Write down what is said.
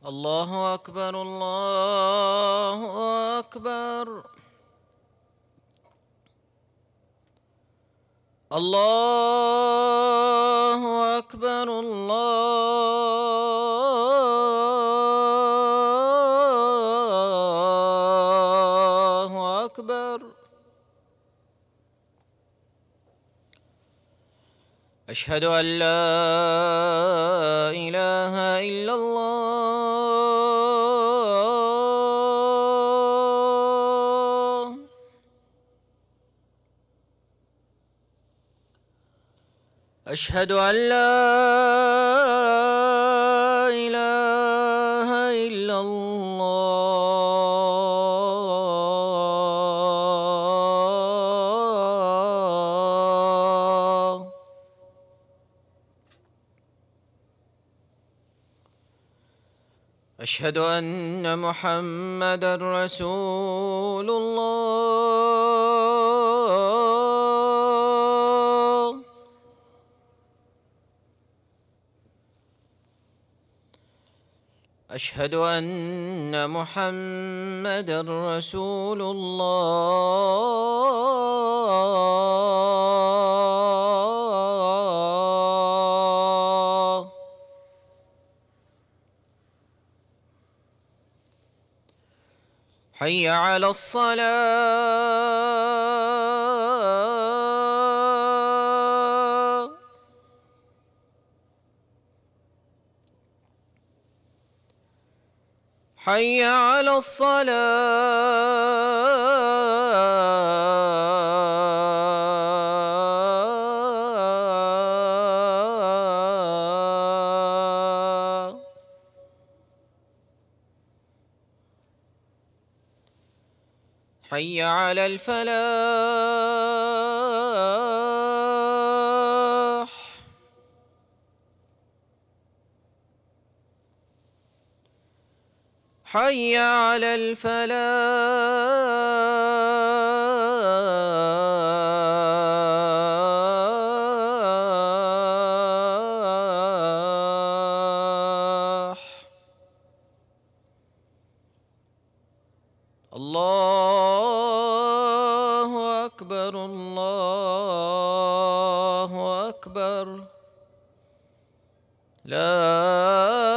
الله أكبر الله أكبر. الله أكبر الله أكبر. أشهد أن لا إله إلا الله. أشهد أن لا إله إلا الله. أشهد أن محمدًا رسول الله. أشهد أن محمدًا رسول الله. حي على الصلاة. حي على الصلاة. حي على الفلاح. حي على الفلاح. الله أكبر الله أكبر. لا